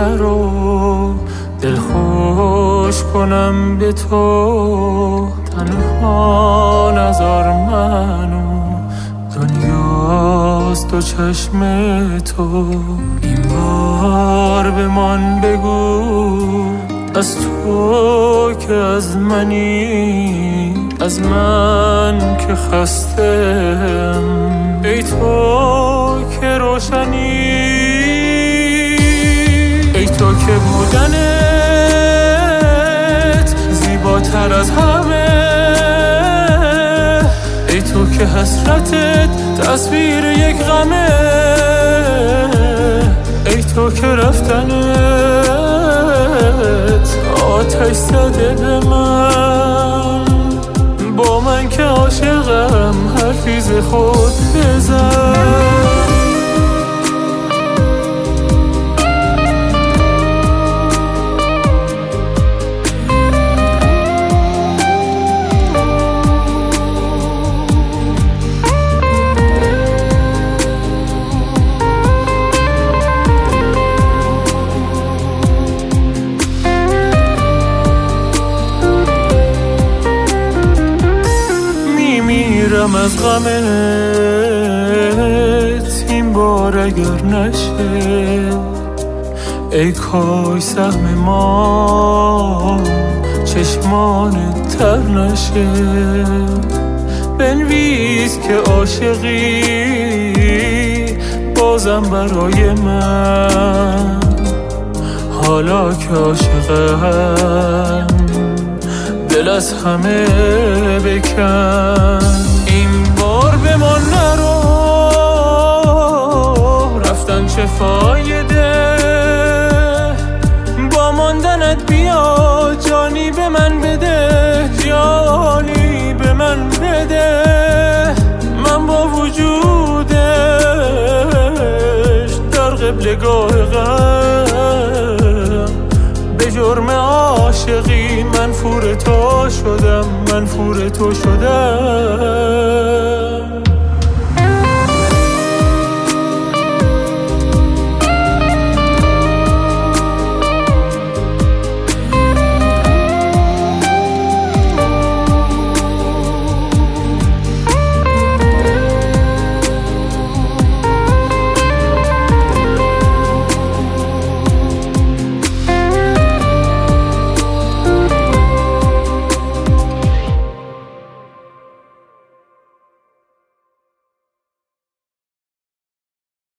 نرو، دل خوش کنم به تو، تنها نذار منو، دنیاست دو چشم تو. این بار به من بگو از تو که از منی، از من که خستم، ای تو که روشنی، ای تو که بودنت زیباتر از همه، ای تو که حسرتت تصویر یک غمه، ای تو که رفتنت آتش زده به من، با من که عاشقم حرفی ز خود بزن. میمیرم از غمت این بار اگر نشه، ای کاش سهم ما چشمانت تر نشه. بنویس که عاشقی بازم برای من، حالا که عاشقم دل از همه بکن. این بار به ما نرو، رفتن چه فایده، با ماندنت بیا جانی به من بده، جانی به من بده. من با وجودش در قبلگاه غم، به جرم عاشقی منفور تو شدم، منفور تو شدم.